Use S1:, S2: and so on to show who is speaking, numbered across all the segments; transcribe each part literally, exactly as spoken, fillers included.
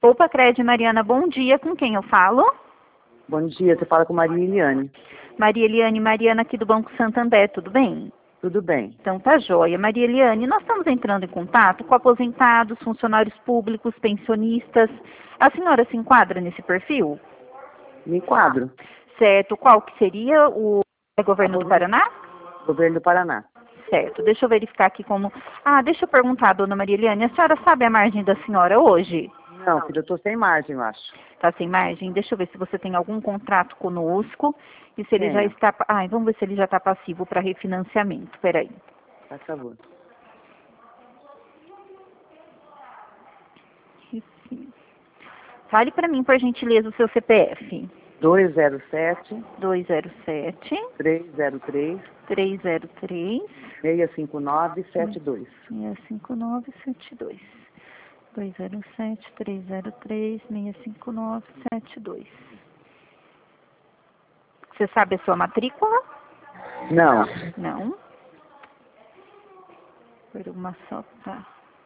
S1: Poupa Cred, Mariana, bom dia. Com quem eu falo?
S2: Bom dia, você fala com Maria Eliane.
S1: Maria Eliane, Mariana aqui do Banco Santander, tudo bem?
S2: Tudo bem.
S1: Então tá joia. Maria Eliane, nós estamos entrando em contato com aposentados, funcionários públicos, pensionistas. A senhora se enquadra nesse perfil?
S2: Me enquadro.
S1: Certo. Qual que seria o é governo do Paraná?
S2: Governo do Paraná.
S1: Certo. Deixa eu verificar aqui como... Ah, deixa eu perguntar, dona Maria Eliane, a senhora sabe a margem da senhora hoje?
S2: Não, filho, eu estou sem margem, eu acho.
S1: Tá sem margem? Deixa eu ver se você tem algum contrato conosco e se ele
S2: Tenho.
S1: já está... Ah, vamos ver se ele já está passivo para refinanciamento. Peraí.
S2: Por favor.
S1: Fale para mim, por gentileza, o seu C P F.
S2: dois zero sete,
S1: dois zero sete,
S2: três zero três,
S1: três zero três,
S2: seis cinco nove, sete dois.
S1: seis cinco nove sete dois. dois zero sete, três zero três, seis cinco nove sete dois. Você sabe a sua matrícula?
S2: Não.
S1: Não. Por uma só, tá.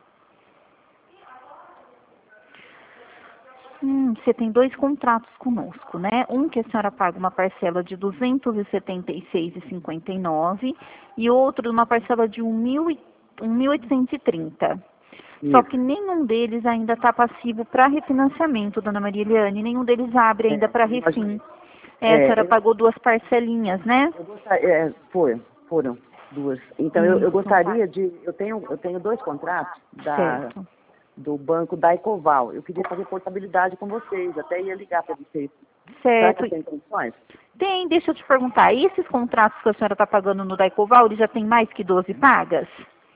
S1: Hum, você tem dois contratos conosco, né? Um que a senhora paga uma parcela de duzentos e setenta e seis reais e cinquenta e nove centavos e outro uma parcela de um mil e oitocentos e trinta. Só que nenhum deles ainda está passivo para refinanciamento, dona Maria Eliane. Nenhum deles abre ainda
S2: É,
S1: para refim. É,
S2: é,
S1: a senhora
S2: eu-
S1: pagou duas parcelinhas, né?
S2: Eu gostaria, é, foi, foram duas. Então eu, eu gostaria de, eu tenho, eu tenho dois contratos da,
S1: Certo.
S2: do banco da Ecoval. Eu queria fazer portabilidade com vocês, até ia ligar para vocês. Será que
S1: Certo.
S2: tem condições?
S1: Tem, deixa eu te perguntar, esses contratos que a senhora está pagando no Daicoval, ele já tem mais que doze pagas?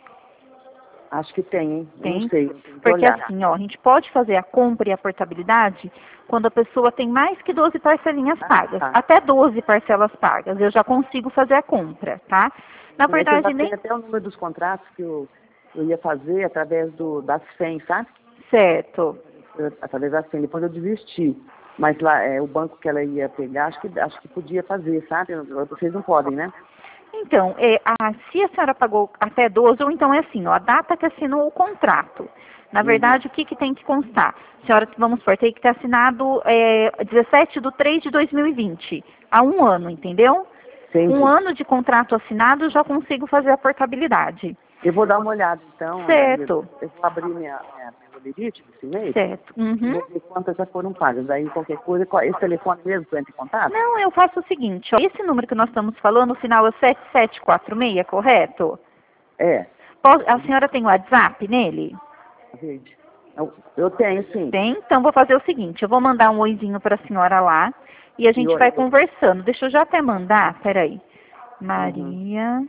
S2: Acho que tem, hein? Eu
S1: Tem.
S2: não sei. Eu tenho que
S1: Porque
S2: olhar.
S1: assim, ó, a gente pode fazer a compra e a portabilidade quando a pessoa tem mais que doze parcelinhas
S2: Ah,
S1: pagas.
S2: tá.
S1: Até doze parcelas pagas, eu já consigo fazer a compra, tá? Na
S2: Mas eu já
S1: verdade, nem...
S2: tenho até o número dos contratos que eu, eu ia fazer através do, das F E M, sabe?
S1: Certo.
S2: Eu- através da F E M. Depois eu desisti. Mas lá, é, o banco que ela ia pegar, acho que, acho que podia fazer, sabe? Vocês não podem, né?
S1: Então, é, a, se a senhora pagou até doze, ou então é assim, ó, a data que assinou o contrato. Na verdade, o que, que tem que constar? A senhora, vamos supor, tem que ter assinado é, dezessete de três de dois mil e vinte, há um ano, entendeu?
S2: Entendi.
S1: Um ano de contrato assinado, eu já consigo fazer a portabilidade.
S2: Eu vou dar uma olhada, então.
S1: Certo.
S2: Eu, eu vou abrir minha, minha, minha bolerite desse mês.
S1: Certo. Uhum.
S2: Vou ver quantas já foram pagas. Daí, qualquer coisa, qual- esse telefone mesmo para entrar em contato?
S1: Não, eu faço o seguinte, ó, esse número que nós estamos falando, o final é sete sete quatro seis, correto?
S2: É.
S1: Pode- A senhora tem o WhatsApp nele?
S2: Verde. Eu, eu tenho, sim.
S1: Tem? Então vou fazer o seguinte, eu vou mandar um oizinho para a senhora lá e a gente
S2: E
S1: vai
S2: eu-
S1: conversando. Deixa eu já até mandar, peraí. Maria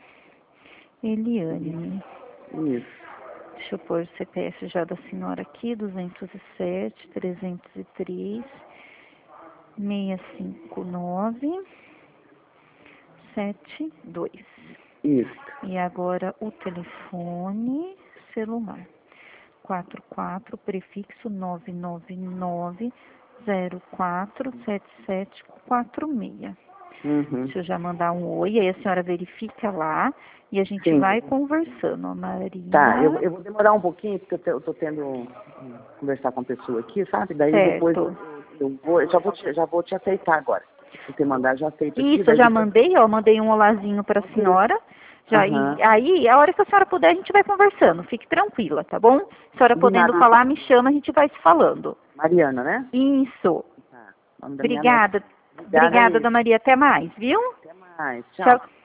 S1: Eliane.
S2: Isso.
S1: Deixa eu pôr o C P F já da senhora aqui, duzentos e sete, trezentos e três, seis cinco nove, sete dois.
S2: Isso.
S1: E agora o telefone celular. quatro quatro, prefixo nove nove nove, zero quatro sete sete quatro seis.
S2: Uhum.
S1: Deixa eu já mandar um oi, aí a senhora verifica lá e a gente
S2: Sim.
S1: vai conversando, ó, Maria.
S2: Tá, eu, eu vou demorar um pouquinho, porque eu, te, eu tô tendo um, conversar com a pessoa aqui, sabe? Daí
S1: Certo.
S2: depois eu, eu vou, eu já vou, te, já vou te aceitar agora. Se você mandar, já aceito aqui.
S1: Isso, eu
S2: daí
S1: já
S2: depois-
S1: mandei, ó, mandei um olazinho para a senhora. Já,
S2: Aham.
S1: e, aí, a hora que a senhora puder, a gente vai conversando. Fique tranquila, tá bom? A senhora podendo
S2: Combinado.
S1: falar, me chama, a gente vai se falando.
S2: Mariana, né?
S1: Isso.
S2: Tá. O nome da minha neta.
S1: Obrigada.
S2: Obrigada
S1: Obrigada,
S2: aí.
S1: dona Maria. Até mais, viu?
S2: Até mais. Tchau.
S1: Tchau.